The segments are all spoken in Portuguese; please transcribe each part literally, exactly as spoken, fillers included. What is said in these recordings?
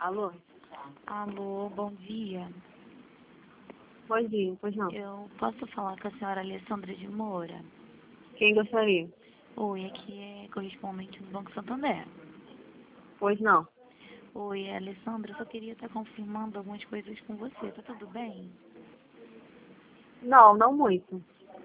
Alô? Alô, bom dia. Bom dia, pois não. Eu posso falar com a senhora Alessandra de Moura? Quem gostaria? Oi, aqui é correspondente do Banco Santander. Pois não. Oi, Alessandra, eu só queria estar confirmando algumas coisas com você. Tá tudo bem? Não, não muito.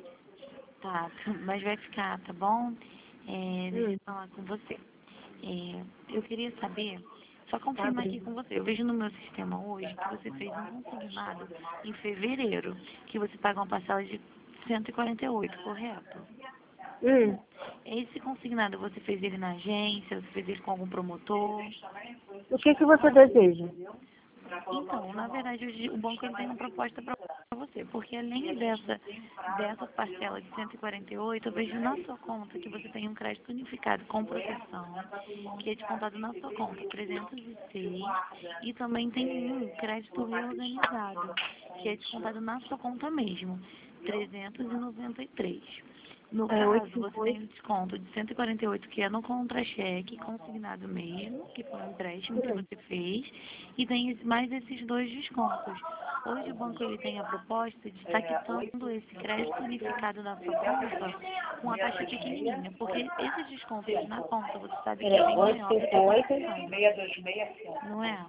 Tá, mas vai ficar, tá bom? É, deixa Hum, eu falar com você. É, eu queria saber, só tá confirmar aqui abrindo. com você. Eu vejo no meu sistema hoje que você fez um consignado em fevereiro, que você paga uma parcela de cento e quarenta e oito, correto? Hum, Esse consignado, você fez ele na agência, você fez ele com algum promotor? o que que você deseja? Então, na verdade, hoje o banco ele tem uma proposta para você, porque além dessa, dessa parcela de cento e quarenta e oito, eu vejo na sua conta que você tem um crédito unificado com proteção, que é descontado na sua conta, trezentos e seis, e também tem um crédito reorganizado, que é descontado na sua conta mesmo, trezentos e noventa e três. No É caso, oito você tem um oito. desconto de cento e quarenta e oito, que é no contra-cheque, consignado mesmo, que foi um empréstimo que Hum, você fez, e tem esse- mais esses dois descontos. Hoje o banco ele tem a proposta de estar quitando esse crédito unificado na sua conta com a taxa pequenininha, porque esses descontos na conta, você sabe que é Pera, bem oito maior do que cinco o oito. consignado, não é?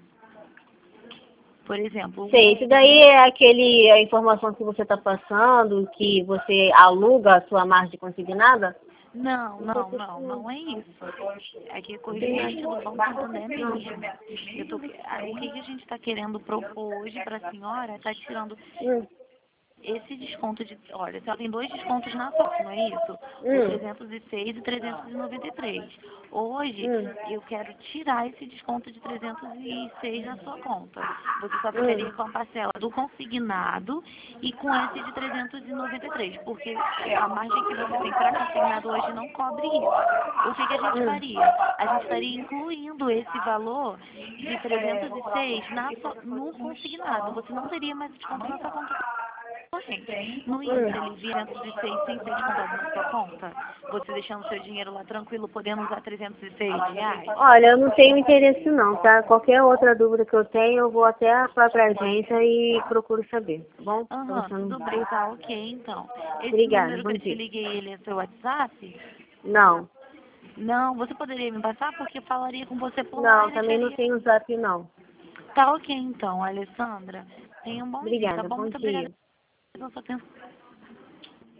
Por exemplo, o Sei, isso daí consignado... é aquele, a informação que você está passando, que você aluga a sua margem consignada? Não, Não tô não, não, conseguindo. não é isso. É que é Não tem correspondente do Banco Santander nada. mesmo. Eu tô, que- a- o que que a gente está querendo propor hoje para a senhora é estar tirando Hum, esse desconto de... Olha, ela tem dois descontos na conta, não é isso? O hum, trezentos e seis e trezentos e noventa e três. Hoje, hum, eu quero tirar esse desconto de trezentos e seis da sua conta. Você só hum, ficaria com a parcela do consignado e com esse de trezentos e noventa e três, porque a margem que você tem para consignado hoje não cobre isso. O que que a gente hum. faria? A gente estaria incluindo esse valor de trezentos e seis na, sua- no consignado. Você não teria mais desconto na sua conta corrente. No isso, ele via trezentos e seis sem ser descontado na sua conta, você deixando seu dinheiro lá tranquilo, podendo usar trezentos e seis reais. Olha, eu não tenho interesse não, tá? Qualquer outra dúvida que eu tenho, eu vou até a própria agência e procuro saber, tá bom? Pra Aham, você não... tudo bem, tá ok então. Esse Obrigada, número que bom eu te dia. liguei, ele é seu WhatsApp? Não, Não, você poderia me passar porque falaria com você por lá não, e também não deixaria. tenho zap não. Tá ok então, Alessandra. Tenha um bom dia, tá Obrigada, bom? bom Muito obrigada dia. pela sua atenção.